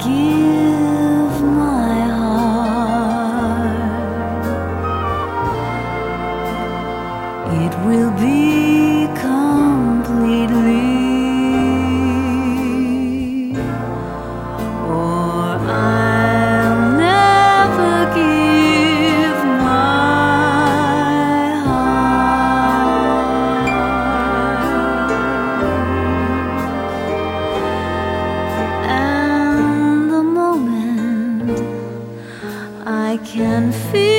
give my heart, it will be completely, or I'll never give my heart. And the moment I can feel